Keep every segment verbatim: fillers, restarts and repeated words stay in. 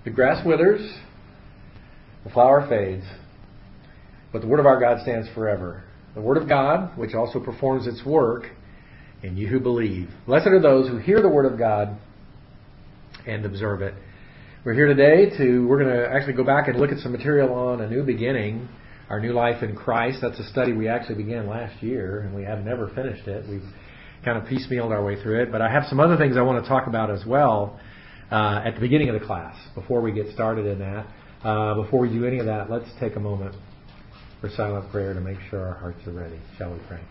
The grass withers, the flower fades, but the Word of our God stands forever. The Word of God, which also performs its work in you who believe. Blessed are those who hear the Word of God and observe it. We're here today to, we're going to actually go back and look at some material on a new beginning, our new life in Christ. That's a study we actually began last year, and we have never finished it. We've kind of piecemealed our way through it. But I have some other things I want to talk about as well uh, at the beginning of the class, before we get started in that. Uh, before we do any of that, let's take a moment for silent prayer to make sure our hearts are ready. Shall we pray?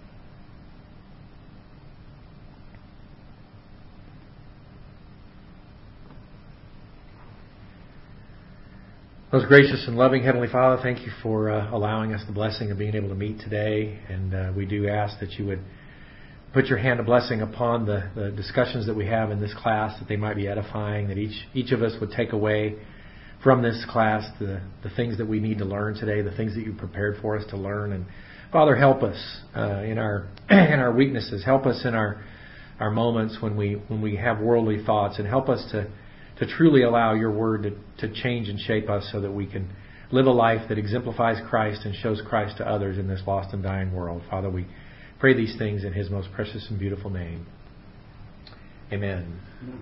Most gracious and loving Heavenly Father, thank you for uh, allowing us the blessing of being able to meet today. And uh, we do ask that you would put your hand of blessing upon the, the discussions that we have in this class, that they might be edifying, that each each of us would take away from this class the, the things that we need to learn today, the things that you prepared for us to learn. And Father, help us uh, in our in our weaknesses. Help us in our our moments when we when we have worldly thoughts, and help us to to truly allow your word to, to change and shape us so that we can live a life that exemplifies Christ and shows Christ to others in this lost and dying world. Father, we pray these things in His most precious and beautiful name. Amen.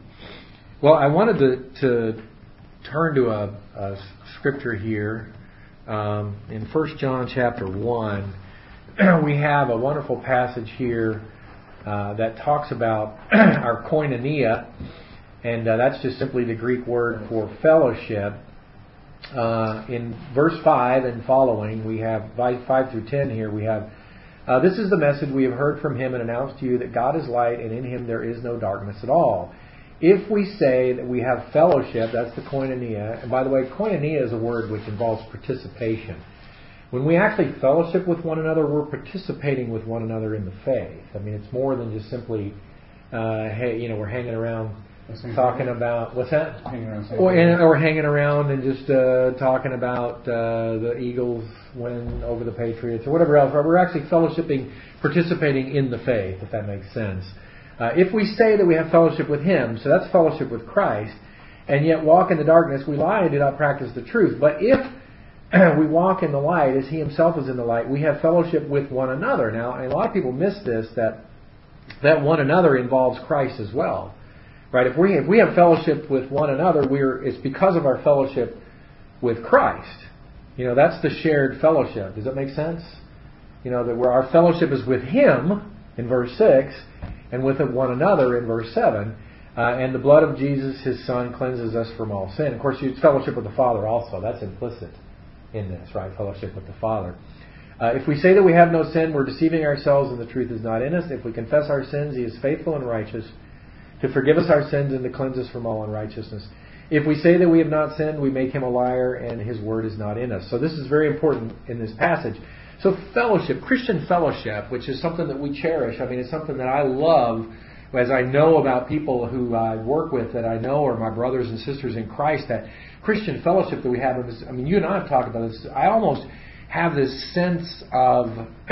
Well, I wanted to, to turn to a, a scripture here. Um, in First John chapter one, we have a wonderful passage here uh, that talks about our koinonia. And uh, that's just simply the Greek word for fellowship. Uh, in verse five and following, we have five through ten here, we have, uh, this is the message we have heard from Him and announced to you, that God is light and in Him there is no darkness at all. If we say that we have fellowship, that's the koinonia. And by the way, koinonia is a word which involves participation. When we actually fellowship with one another, we're participating with one another in the faith. I mean, it's more than just simply, uh, hey, you know, we're hanging around talking about, what's that? Hanging around or, and, or hanging around and just uh, talking about uh, the Eagles win over the Patriots or whatever else. We're actually fellowshipping, participating in the faith, if that makes sense. Uh, if we say that we have fellowship with Him, so that's fellowship with Christ, and yet walk in the darkness, we lie and do not practice the truth. But if we walk in the light as He Himself is in the light, we have fellowship with one another. Now, and a lot of people miss this, that that one another involves Christ as well. Right? If we if we have fellowship with one another, we're it's because of our fellowship with Christ. You know, that's the shared fellowship. Does that make sense? You know, that where our fellowship is with Him in verse six, and with one another in verse seven. Uh, and the blood of Jesus, His Son, cleanses us from all sin. Of course, it's fellowship with the Father also. That's implicit in this, right? Fellowship with the Father. Uh, if we say that we have no sin, we're deceiving ourselves, and the truth is not in us. If we confess our sins, He is faithful and righteous to forgive us our sins and to cleanse us from all unrighteousness. If we say that we have not sinned, we make Him a liar, and His word is not in us. So this is very important in this passage. So fellowship, Christian fellowship, which is something that we cherish. I mean, it's something that I love as I know about people who I work with that I know are my brothers and sisters in Christ, that Christian fellowship that we have. I mean, you and I have talked about this. I almost have this sense of,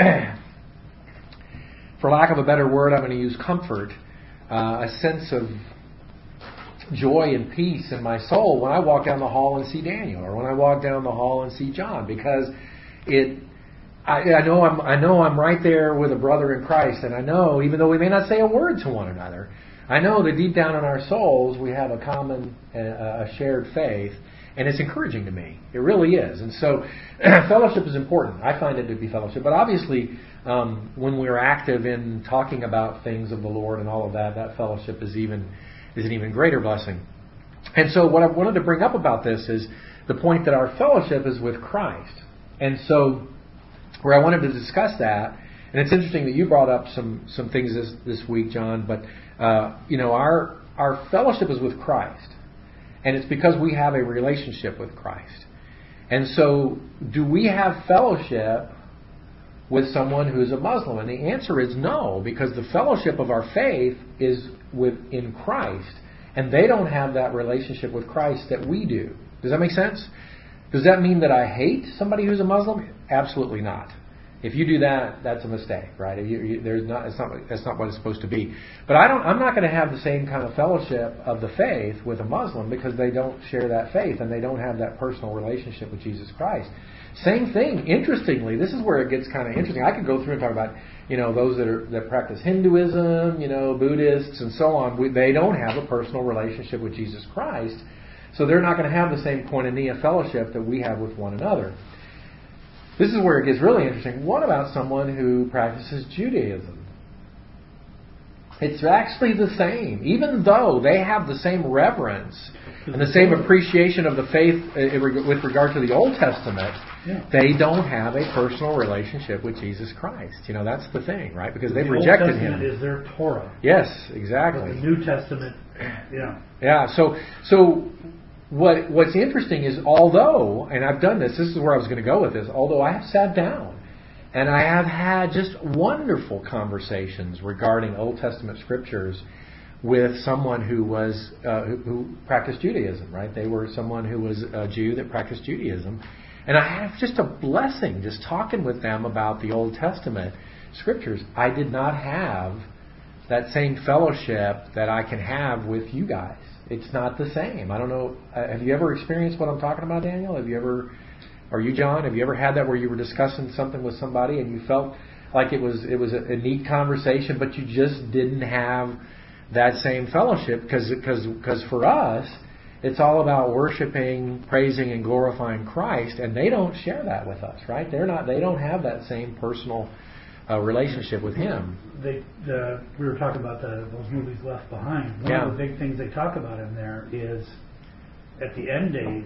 for lack of a better word, I'm going to use comfort. Uh, a sense of joy and peace in my soul when I walk down the hall and see Daniel, or when I walk down the hall and see John, because it, I, I know I'm, I know I'm right there with a brother in Christ, and I know, even though we may not say a word to one another, I know that deep down in our souls we have a common, uh, a shared faith, and it's encouraging to me. It really is. And so, fellowship is important. I find it to be fellowship, but obviously, Um, when we're active in talking about things of the Lord and all of that, that fellowship is even is an even greater blessing. And so what I wanted to bring up about this is the point that our fellowship is with Christ. And so where I wanted to discuss that, and it's interesting that you brought up some some things this this week, John, but uh, you know, our our fellowship is with Christ. And it's because we have a relationship with Christ. And so do we have fellowship with someone who's a Muslim? And the answer is no, because the fellowship of our faith is within Christ, and they don't have that relationship with Christ that we do. Does that make sense? Does that mean that I hate somebody who's a Muslim? Absolutely not. If you do that, that's a mistake, right? If you, you, there's not, it's not, that's not what it's supposed to be. But I don't, I'm not going to have the same kind of fellowship of the faith with a Muslim because they don't share that faith and they don't have that personal relationship with Jesus Christ. Same thing. Interestingly, this is where it gets kind of interesting. I could go through and talk about, you know, those that are that practice Hinduism, you know, Buddhists, and so on. We, they don't have a personal relationship with Jesus Christ, so they're not going to have the same koinonia fellowship that we have with one another. This is where it gets really interesting. What about someone who practices Judaism? It's actually the same. Even though they have the same reverence and the same appreciation of the faith with regard to the Old Testament, yeah. they don't have a personal relationship with Jesus Christ. You know, that's the thing, right? Because they've the rejected Old Testament Him. Is their Torah. Yes, exactly. But the New Testament, yeah. Yeah, so... so What What's interesting is, although, and I've done this, this is where I was going to go with this, although I have sat down and I have had just wonderful conversations regarding Old Testament scriptures with someone who was uh, who, who practiced Judaism, right? They were someone who was a Jew that practiced Judaism. And I have just a blessing just talking with them about the Old Testament scriptures. I did not have that same fellowship that I can have with you guys. It's not the same. I don't know. Uh, have you ever experienced what I'm talking about, Daniel? Have you ever, or you, John? Have you ever had that where you were discussing something with somebody and you felt like it was it was a, a neat conversation, but you just didn't have that same fellowship? Because because because for us, it's all about worshiping, praising, and glorifying Christ, and they don't share that with us, right? They're not. They don't have that same personal uh, relationship with Him. They, the, we were talking about the, those movies Left Behind. One yeah. of the big things they talk about in there is, at the end days,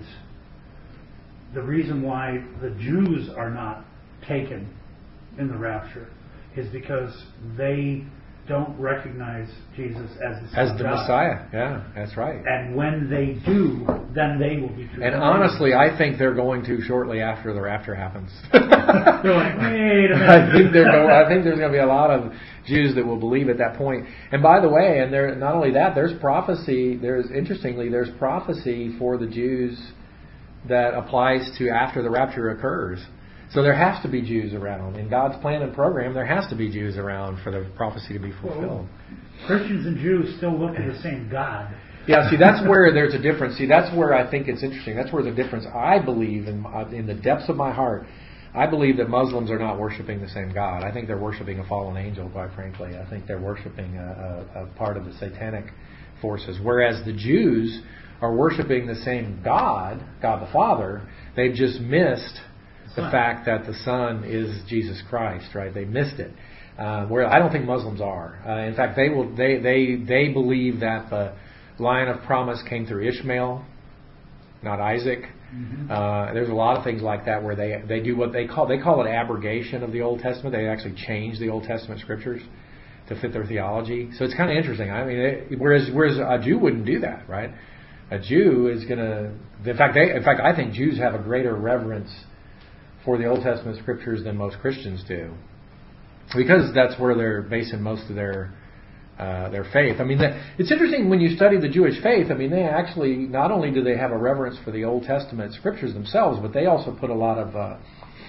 the reason why the Jews are not taken in the rapture is because they don't recognize Jesus as the Son as of the God. Messiah. Yeah, that's right. And when they do, then they will be true. And honestly, I think they're going to shortly after the rapture happens. They're like, wait a minute. I think, they're go- I think there's going to be a lot of Jews that will believe at that point. And by the way, and there, not only that, there's prophecy. There's interestingly, there's prophecy for the Jews that applies to after the rapture occurs. So there has to be Jews around. In God's plan and program, there has to be Jews around for the prophecy to be fulfilled. Well, Christians and Jews still look to the same God. Yeah, see, that's where there's a difference. See, that's where I think it's interesting. That's where the difference, I believe, in, in the depths of my heart, I believe that Muslims are not worshiping the same God. I think they're worshiping a fallen angel, quite frankly. I think they're worshiping a, a, a part of the satanic forces. Whereas the Jews are worshiping the same God, God the Father. They've just missed the fact that the Son is Jesus Christ, right? They missed it. Uh, where I don't think Muslims are. Uh, in fact, they will. They they they believe that the line of promise came through Ishmael, not Isaac. Mm-hmm. Uh, there's a lot of things like that where they they do what they call they call it abrogation of the Old Testament. They actually change the Old Testament scriptures to fit their theology. So it's kind of interesting. I mean, it, whereas whereas a Jew wouldn't do that, right? A Jew is going to. In fact, they, in fact, I think Jews have a greater reverence for the Old Testament scriptures than most Christians do, because that's where they're basing most of their uh, their faith. I mean, the, it's interesting when you study the Jewish faith. I mean, they actually not only do they have a reverence for the Old Testament scriptures themselves, but they also put a lot of uh,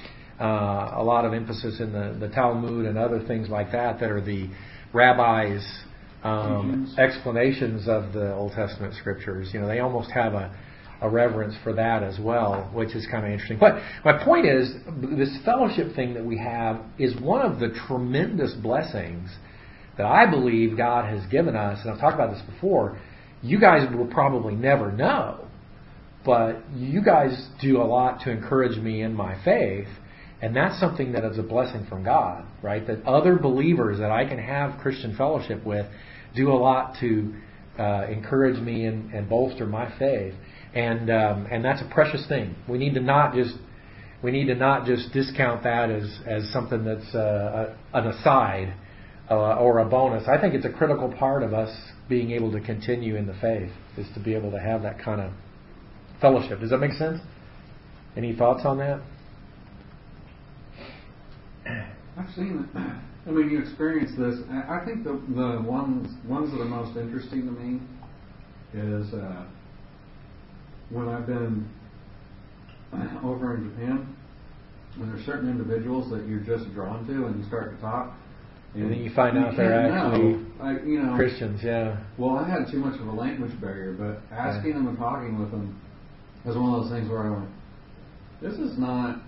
uh, a lot of emphasis in the, the Talmud and other things like that that are the rabbis' um, explanations of the Old Testament scriptures. You know, they almost have a a reverence for that as well, which is kind of interesting. But my point is, this fellowship thing that we have is one of the tremendous blessings that I believe God has given us. And I've talked about this before. You guys will probably never know, but you guys do a lot to encourage me in my faith. And that's something that is a blessing from God, right? That other believers that I can have Christian fellowship with do a lot to uh, encourage me and, and bolster my faith. And um, and that's a precious thing. We need to not just we need to not just discount that as, as something that's uh, a, an aside uh, or a bonus. I think it's a critical part of us being able to continue in the faith, is to be able to have that kind of fellowship. Does that make sense? Any thoughts on that? I've seen it. I mean, you experience this. I think the the ones ones that are most interesting to me is. Uh, When I've been over in Japan, when there's certain individuals that you're just drawn to and you start to talk. And then you find you out they're can't actually know. I, you know, Christians, yeah. Well, I had too much of a language barrier, but asking Yeah. them and talking with them was one of those things where I went, this is not,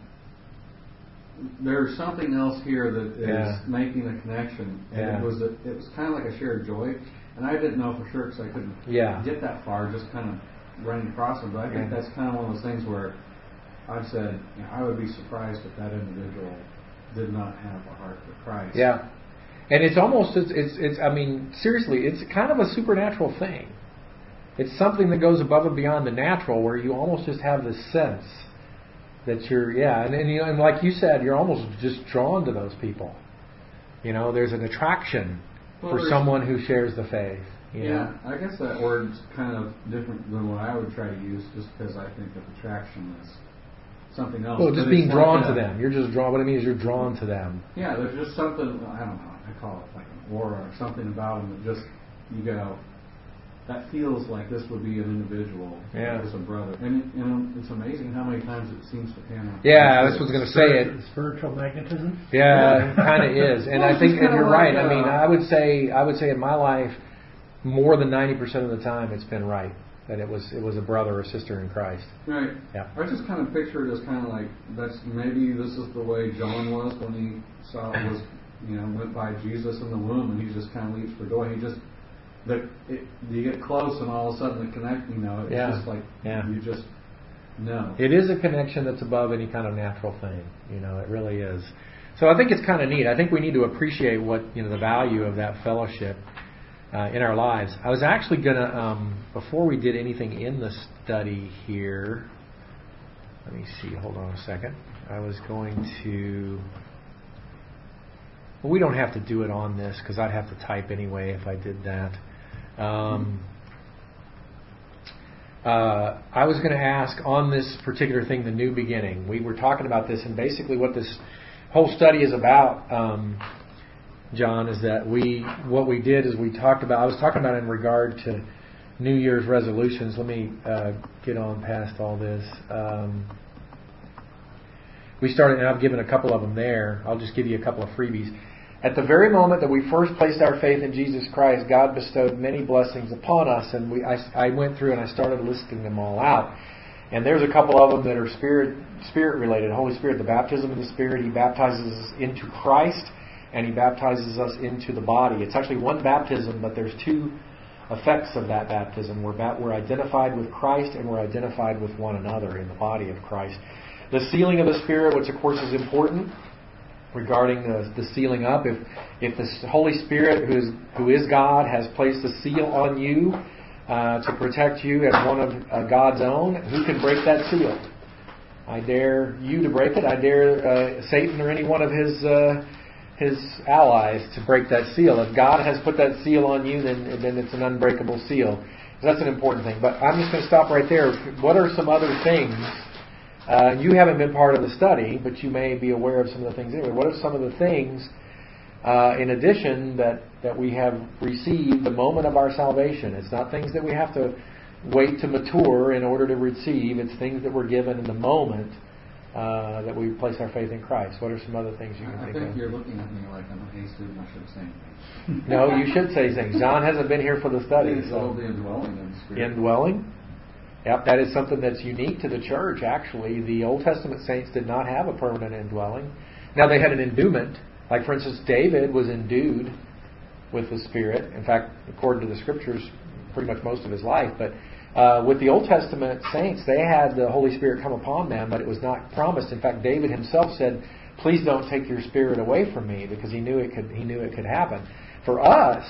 there's something else here that is Yeah. making a connection. And Yeah. it was a, it was kind of like a shared joy. And I didn't know for sure because I couldn't Yeah. get that far, just kind of running across them. But I think Yeah. that's kind of one of those things where I've said, you know, I would be surprised if that individual did not have a heart for Christ. Yeah. And it's almost, it's, it's, it's, I mean, seriously, it's kind of a supernatural thing. It's something that goes above and beyond the natural, where you almost just have this sense that you're, yeah, and, and, you know, and like you said, you're almost just drawn to those people. You know, there's an attraction Well, for there's- someone who shares the faith. You Yeah, know? I guess that word's kind of different than what I would try to use, just because I think of attraction as something else. Well, just But being it's drawn like to a- them. You're just drawn. What I mean is you're drawn to them. Yeah, there's just something, I don't know, I call it like an aura or something about them that just, you go, that feels like this would be an individual. Yeah. As a brother. And, you know, it's amazing how many times it seems to pan out. Yeah, this was going to say it. Spiritual magnetism. Yeah, it kind of is, and Well, I it's think just and kinda you're like, right. I mean, uh, I would say, I would say in my life, more than ninety percent of the time, it's been right that it was it was a brother or sister in Christ. Right. Yeah. I just kind of picture it as kind of like, that's maybe this is the way John was when he saw it was, you know, went by Jesus in the womb, and he just kind of leaps for joy. He just, the, it, you get close, and all of a sudden the connect, you know, it's Yeah. just like, Yeah. you just know. It is a connection that's above any kind of natural thing. You know, it really is. So I think it's kind of neat. I think we need to appreciate what, you know, the value of that fellowship uh, in our lives. I was actually going to, um, before we did anything in the study here, let me see, hold on a second. I was going to, well, we don't have to do it on this because I'd have to type anyway if I did that. Um, uh, I was going to ask on this particular thing, the new beginning. We were talking about this, and basically what this whole study is about, um, John, is that we what we did is we talked about. I was talking about in regard to New Year's resolutions. Let me uh, get on past all this. Um, we started, and I've given a couple of them there. I'll just give you a couple of freebies. At the very moment that we first placed our faith in Jesus Christ, God bestowed many blessings upon us, and we I, I went through and I started listing them all out. And there's a couple of them that are spirit spirit related. Holy Spirit, the baptism of the Spirit. He baptizes us into Christ, and He baptizes us into the body. It's actually one baptism, but there's two effects of that baptism. We're ba- we're identified with Christ, and we're identified with one another in the body of Christ. The sealing of the Spirit, which of course is important regarding the, the sealing up. If if the Holy Spirit, who is who is God, has placed a seal on you uh, to protect you as one of uh, God's own, who can break that seal? I dare you to break it. I dare uh, Satan or any one of his uh, his allies to break that seal. If God has put that seal on you, then then it's an unbreakable seal. So that's an important thing. But I'm just going to stop right there. What are some other things? Uh, you haven't been part of the study, but you may be aware of some of the things anyway. What are some of the things, uh, in addition, that, that we have received the moment of our salvation? It's not things that we have to wait to mature in order to receive. It's things that we're given in the moment uh, that we place our faith in Christ. What are some other things you can I think think of? you're looking at me like I'm a hey student, I should say anything. No, you should say things. John hasn't been here for the study. It's So. all the indwelling in the Spirit. Indwelling. Yep, that is something that's unique to the church, actually. The Old Testament saints did not have a permanent indwelling. Now, they had an endowment. Like, for instance, David was endued with the Spirit. In fact, according to the Scriptures, pretty much most of his life. But uh, with the Old Testament saints, they had the Holy Spirit come upon them, but it was not promised. In fact, David himself said, "Please don't take your Spirit away from me," because he knew it could. He knew it could happen. For us,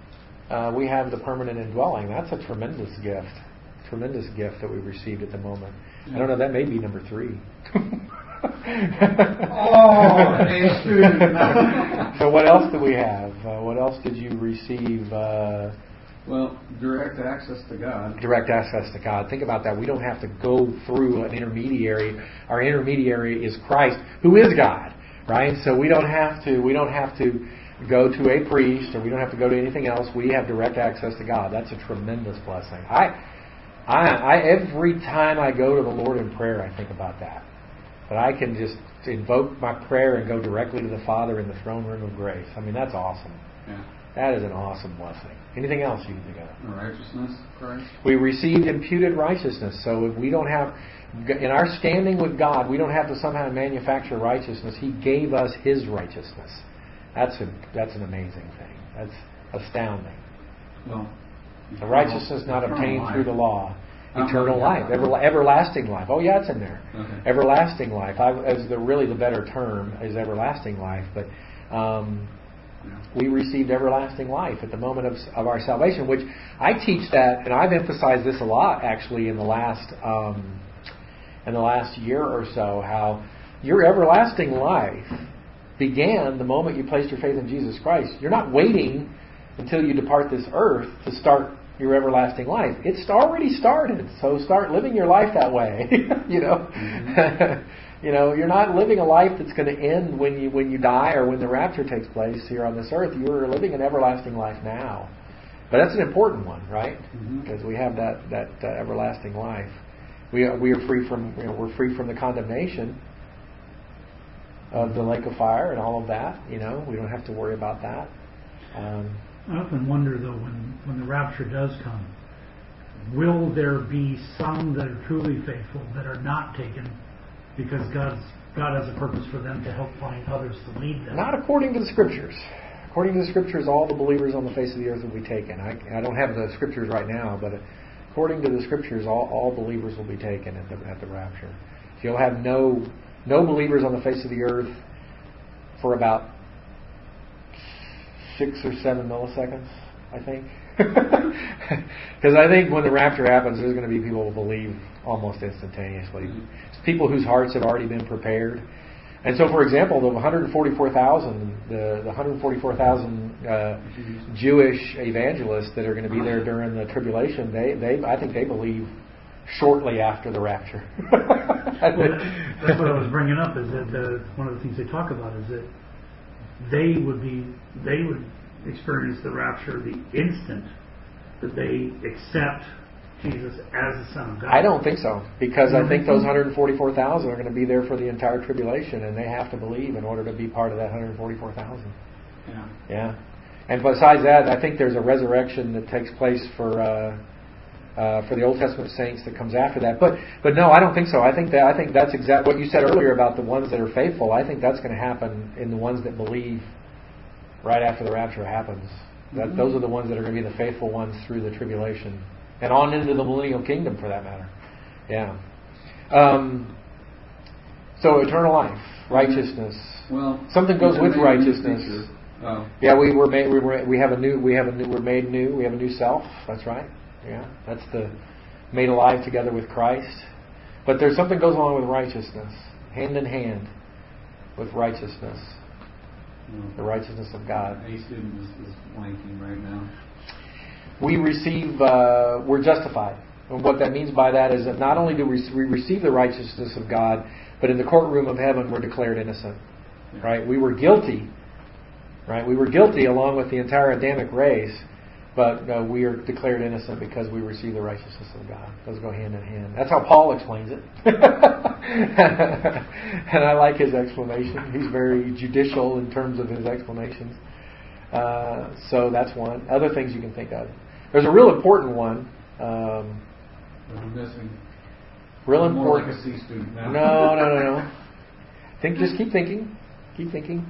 uh, we have the permanent indwelling. That's a tremendous gift. Tremendous gift that we received at the moment. I don't know, that may be number three. Oh, hey, student. So what else do we have? Uh, what else did you receive? Uh, Well, direct access to God. direct access to God. Think about that. We don't have to go through an intermediary. Our intermediary is Christ, who is God, right? So we don't have to. We don't have to go to a priest, or we don't have to go to anything else. We have direct access to God. That's a tremendous blessing. I. I, I every time I go to the Lord in prayer, I think about that. That I can just invoke my prayer and go directly to the Father in the throne room of grace. I mean, that's awesome. Yeah. That is an awesome blessing. Anything else you can think of? The righteousness of Christ. We received imputed righteousness. So if we don't have, in our standing with God, we don't have to somehow manufacture righteousness. He gave us His righteousness. That's a, that's an amazing thing. That's astounding. Well, the righteousness not obtained life. through the law. Um, Eternal yeah. life, ever, everlasting life. Oh yeah, it's in there. Okay. Everlasting life. I, as the really the better term is everlasting life. But um, Yeah. we received everlasting life at the moment of, of our salvation. Which I teach that, and I've emphasized this a lot actually in the last um, in the last year or so. How your everlasting life began the moment you placed your faith in Jesus Christ. You're not waiting until you depart this earth to start your everlasting life. It's already started. So start living your life that way. you know, Mm-hmm. you know, you're not living a life that's going to end when you when you die or when the rapture takes place here on this earth. You're living an everlasting life now. But that's an important one, right? Mm-hmm. Because we have that that uh, everlasting life. We are, we are free from you know, we're free from the condemnation of the lake of fire and all of that. You know, we don't have to worry about that. Um, I often wonder, though, when, when the rapture does come, will there be some that are truly faithful that are not taken because God's, God has a purpose for them to help find others to lead them? Not according to the Scriptures. According to the Scriptures, all the believers on the face of the earth will be taken. I, I don't have the Scriptures right now, but according to the Scriptures, all, all believers will be taken at the, at the rapture. So you'll have no no believers on the face of the earth for about six or seven milliseconds, I think. Because I think when the rapture happens, there's going to be people who believe almost instantaneously. It's people whose hearts have already been prepared. And so, for example, the one hundred forty-four thousand, the, the one hundred forty-four thousand uh, Jewish evangelists that are going to be there during the tribulation, they, they, I think they believe shortly after the rapture. Well, that's what I was bringing up. Is that uh, one of the things they talk about is that they would be, they would experience the rapture the instant that they accept Jesus as the Son of God. I don't think so, because I think those one hundred forty-four thousand are going to be there for the entire tribulation, and they have to believe in order to be part of that one hundred forty-four thousand. Yeah. Yeah. And besides that, I think there's a resurrection that takes place for uh, uh, for the Old Testament saints that comes after that. But but no, I don't think so. I think that I think that's exactly what you said earlier about the ones that are faithful. I think that's going to happen in the ones that believe right after the rapture happens. That mm-hmm. Those are the ones that are going to be the faithful ones through the tribulation and on into the millennial kingdom, for that matter. Yeah. Um, so eternal life, righteousness. Well, something goes with righteousness. Oh. Yeah, we were made. We were. We have a new. We have a new. We're made new. We have a new self. That's right. Yeah, that's the made alive together with Christ. But there's something goes along with righteousness, hand in hand with righteousness, No. the righteousness of God. A student is, is blanking right now. We receive. Uh, we're justified. And what that means by that is that not only do we receive the righteousness of God, but in the courtroom of heaven we're declared innocent. Yeah. Right? We were guilty. Right? We were guilty along with the entire Adamic race, but uh, we are declared innocent because we receive the righteousness of God. Those go hand in hand. That's how Paul explains it. And I like his explanation. He's very judicial in terms of his explanations. Uh, so that's one. Other things you can think of. There's a real important one. Um, I'm missing. real I'm more important. like a C student now. No, no, no, no. Think. Just keep thinking. Keep thinking.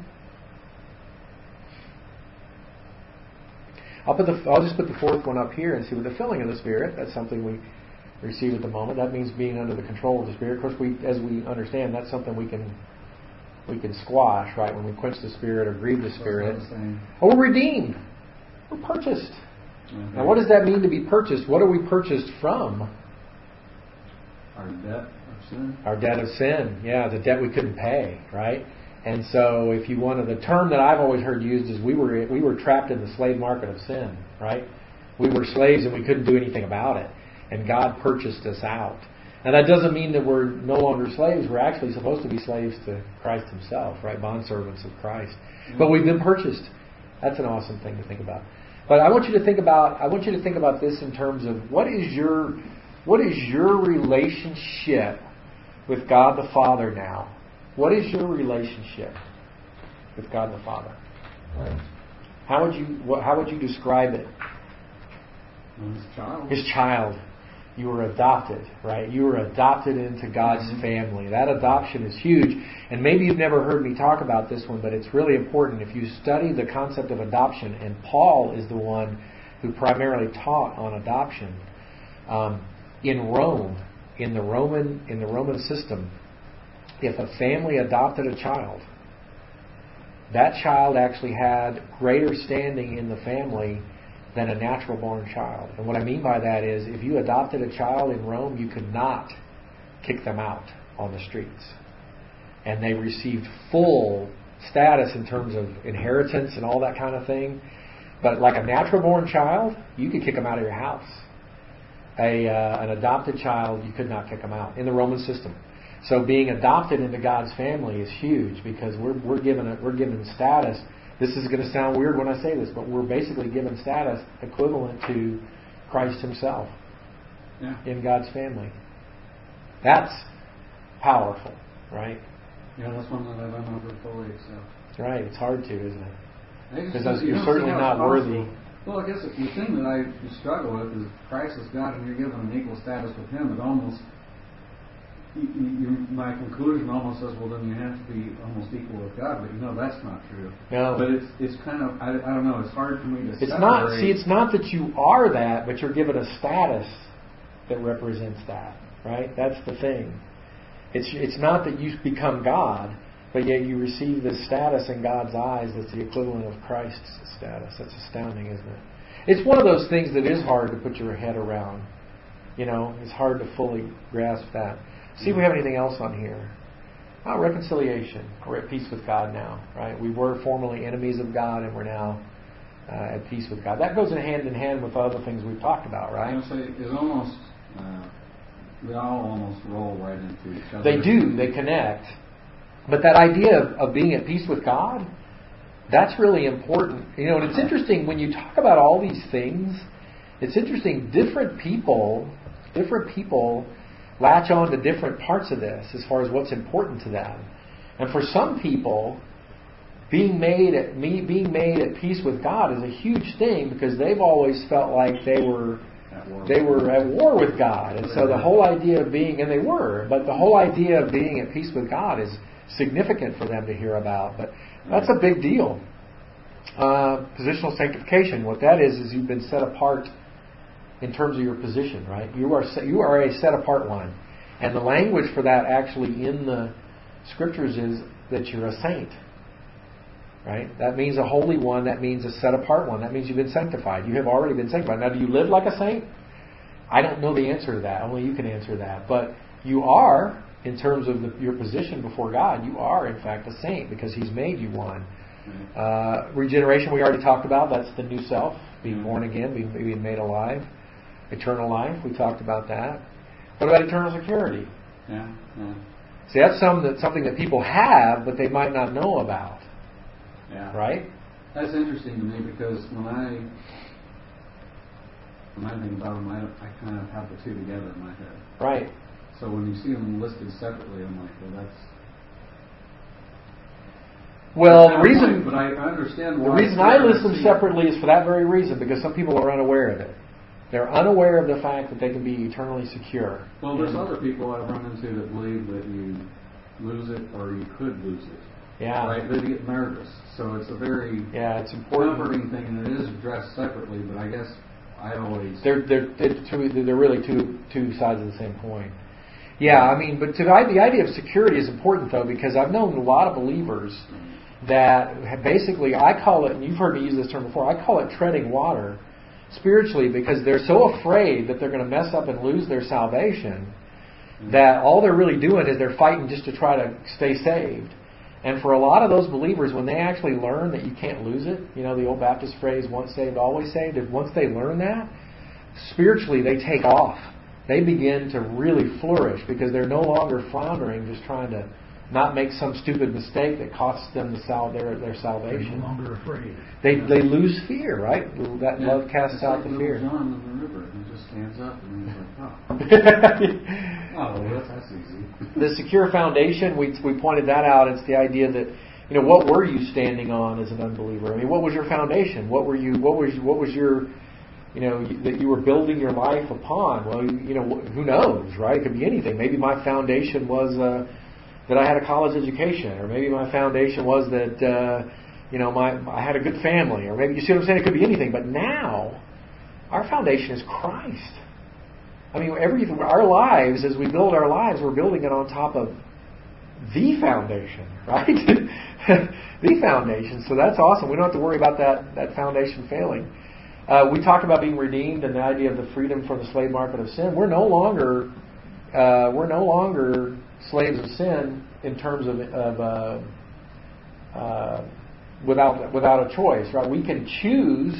I'll put the. I'll just put the fourth one up here and see with the filling of the Spirit. That's something we receive at the moment. That means being under the control of the Spirit. Of course, we, as we understand, that's something we can we can squash, right? When we quench the Spirit or grieve the Spirit. Oh, we're redeemed. We're purchased. Okay. Now, what does that mean to be purchased? What are we purchased from? Our debt of sin. Our debt of sin. Yeah, the debt we couldn't pay, right? And so, if you wanted, the term that I've always heard used is we were we were trapped in the slave market of sin, right? We were slaves and we couldn't do anything about it, and God purchased us out. Now that doesn't mean that we're no longer slaves. We're actually supposed to be slaves to Christ Himself, right? Bondservants of Christ. Mm-hmm. But we've been purchased. That's an awesome thing to think about. But I want you to think about I want you to think about this in terms of what is your what is your relationship with God the Father now. What is your relationship with God the Father? How would you what, how would you describe it? His child. His child. You were adopted, right? You were adopted into God's mm-hmm. family. That adoption is huge. And maybe you've never heard me talk about this one, but it's really important. If you study the concept of adoption, and Paul is the one who primarily taught on adoption, um, in Rome, in the Roman in the Roman system, if a family adopted a child, that child actually had greater standing in the family than a natural born child. And what I mean by that is, if you adopted a child in Rome, you could not kick them out on the streets. And they received full status in terms of inheritance and all that kind of thing. But like a natural born child, you could kick them out of your house. A uh, an adopted child, you could not kick them out in the Roman system. So being adopted into God's family is huge, because we're we're given a, we're given status. This is going to sound weird when I say this, but we're basically given status equivalent to Christ Himself yeah. in God's family. That's powerful, right? Yeah, that's one that I don't ever fully accept. Right, it's hard to, isn't it? Because you're you certainly not worthy. Well, I guess the thing that I struggle with is Christ is God and you're given an equal status with Him. It almost, you, you, my conclusion almost says, well, then you have to be almost equal with God. But you know, that's not true. No. But it's it's kind of, I, I don't know, it's hard for me to It's separate. not, see, it's not that you are that, but you're given a status that represents that, right? That's the thing. It's it's not that you become God, but yet you receive this status in God's eyes that's the equivalent of Christ's status. That's astounding, isn't it? It's one of those things that is hard to put your head around. You know, it's hard to fully grasp that. See if we have anything else on here. Oh, reconciliation. We're at peace with God now, right? We were formerly enemies of God, and we're now uh, at peace with God. That goes in hand in hand with other things we've talked about, right? I was going to say, it's almost, uh, they all almost roll right into each other. They do. They connect. But that idea of, of being at peace with God, that's really important. You know, and it's interesting when you talk about all these things, it's interesting, different people, different people latch on to different parts of this as far as what's important to them. And for some people, being made at me being made at peace with God is a huge thing, because they've always felt like they were they were at war with God. And so the whole idea of being, and they were, but the whole idea of being at peace with God is significant for them to hear about. But that's a big deal. Uh, positional sanctification, what that is, is you've been set apart in terms of your position, right? You are set, you are a set apart one. And the language for that actually in the Scriptures is that you're a saint. Right? That means a holy one. That means a set apart one. That means you've been sanctified. You have already been sanctified. Now, do you live like a saint? I don't know the answer to that. Only you can answer that. But you are, in terms of the, your position before God, you are in fact a saint, because He's made you one. Uh, regeneration, we already talked about. That's the new self, being born again, being, being made alive. Eternal life, we talked about that. What about eternal security? Yeah, yeah. See, that's some that, something that people have, but they might not know about. Yeah. Right? That's interesting to me, because when I when I think about them, I, I kind of have the two together in my head. Right. So when you see them listed separately, I'm like, well, that's... Well, the reason... Point, but I, I understand the reason I list them separately is for that very reason, because some people are unaware of it. They're unaware of the fact that they can be eternally secure. Well, there's other people I've run into that believe that you lose it or you could lose it. Yeah. Right? They get nervous. So it's a very yeah, it's important. comforting thing, and it is addressed separately, but I guess I always... They're, they're, they're, two, they're really two two sides of the same coin. Yeah, I mean, but to the, the idea of security is important, though, because I've known a lot of believers that have basically, I call it, and you've heard me use this term before, I call it treading water spiritually, because they're so afraid that they're going to mess up and lose their salvation that all they're really doing is they're fighting just to try to stay saved. And for a lot of those believers, when they actually learn that you can't lose it, you know, the old Baptist phrase, once saved, always saved, if once they learn that, spiritually they take off. They begin to really flourish, because they're no longer floundering, just trying to not make some stupid mistake that costs them the sal- their, their salvation. They're no longer afraid. They they lose fear, right? That yeah, love casts out like the fear. John in the river, he just stands up and he's like, oh, oh, well, that's easy. the secure foundation, we we pointed that out. It's the idea that, you know, what were you standing on as an unbeliever? I mean, what was your foundation? What were you? What was what was your, you know, that you were building your life upon? Well, you, you know, who knows, right? It could be anything. Maybe my foundation was uh, that I had a college education, or maybe my foundation was that uh, you know my I had a good family, or maybe, you see what I'm saying? It could be anything. But now, our foundation is Christ. I mean, every our lives, as we build our lives, we're building it on top of the foundation, right? The foundation. So that's awesome. We don't have to worry about that that foundation failing. Uh, we talked about being redeemed and the idea of the freedom from the slave market of sin. We're no longer uh, we're no longer slaves of sin in terms of, of uh, uh, without without a choice, right? We can choose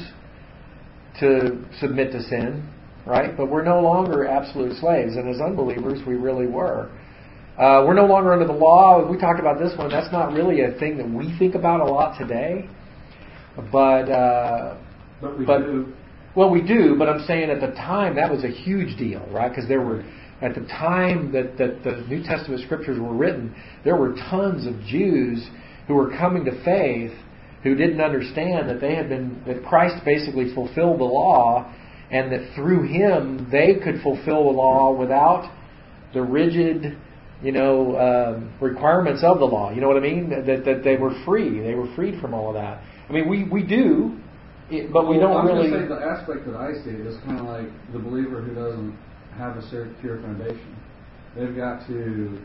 to submit to sin, right? But we're no longer absolute slaves, and as unbelievers, we really were. Uh, we're no longer under the law. We talked about this one. That's not really a thing that we think about a lot today, but uh, But we but do. well, we do. But I'm saying at the time that was a huge deal, right? Because there were, at the time that, that the New Testament scriptures were written, there were tons of Jews who were coming to faith who didn't understand that they had been that Christ basically fulfilled the law, and that through Him they could fulfill the law without the rigid, you know, um, requirements of the law. You know what I mean? That that they were free. They were freed from all of that. I mean, we we do, it, but we Well, don't I'm really. going to say the aspect that I see is kind of like the believer who doesn't have a secure foundation. They've got to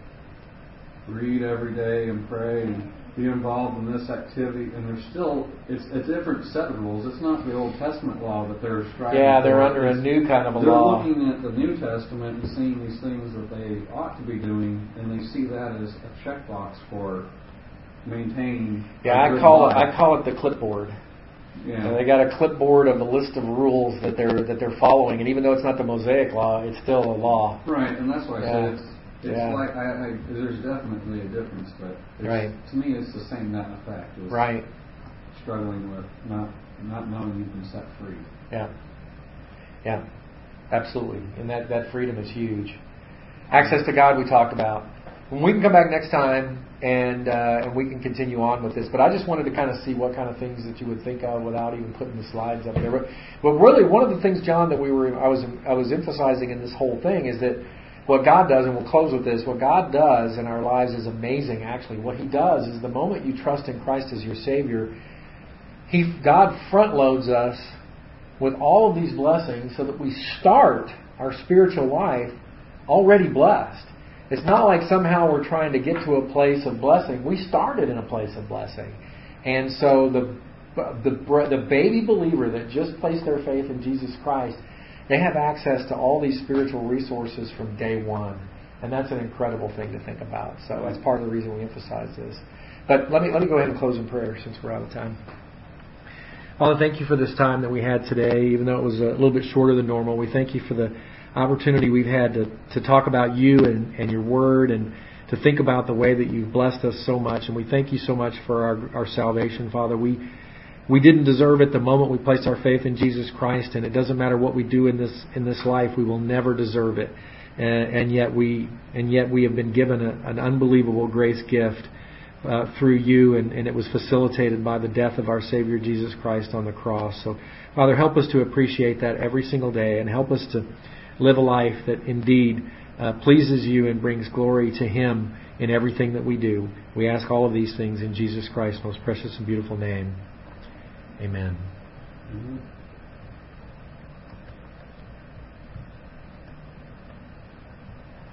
read every day and pray and be involved in this activity, and there's still it's a different set of rules. It's not the Old Testament law that they're striving Yeah, they're for. under a It's- new kind of a They're law. looking at the New Testament and seeing these things that they ought to be doing, and they see that as a checkbox for maintaining. Yeah, a I good call it life. I call it the clipboard. Yeah. So they got a clipboard of a list of rules that they're that they're following, and even though it's not the Mosaic law, it's still a law. Right, and that's why I Yeah. said it's it's Yeah. like I, I there's definitely a difference, but it's, Right. to me it's the same net effect. It's Right. struggling with not not knowing you've been set free. Yeah. Yeah. Absolutely. And that, that freedom is huge. Access to God we talked about. And we can come back next time and uh, and we can continue on with this. But I just wanted to kind of see what kind of things that you would think of without even putting the slides up there. But, but really, one of the things, John, that we were I was I was emphasizing in this whole thing is that what God does, and we'll close with this, what God does in our lives is amazing, actually. What He does is the moment you trust in Christ as your Savior, He God front loads us with all of these blessings so that we start our spiritual life already blessed. It's not like somehow we're trying to get to a place of blessing. We started in a place of blessing. And so the the the baby believer that just placed their faith in Jesus Christ, they have access to all these spiritual resources from day one. And that's an incredible thing to think about. So that's part of the reason we emphasize this. But let me let me go ahead and close in prayer since we're out of time. Father, thank you for this time that we had today, even though it was a little bit shorter than normal. We thank you for the opportunity we've had to, to talk about you and, and your word, and to think about the way that you've blessed us so much. And we thank you so much for our, our salvation, Father. We we didn't deserve it the moment we placed our faith in Jesus Christ, and it doesn't matter what we do in this in this life, we will never deserve it. And, and yet we and yet we have been given a, an unbelievable grace gift uh, through you, and, and it was facilitated by the death of our Savior Jesus Christ on the cross. So, Father, help us to appreciate that every single day, and help us to live a life that indeed uh, pleases you and brings glory to Him in everything that we do. We ask all of these things in Jesus Christ's most precious and beautiful name. Amen. Mm-hmm.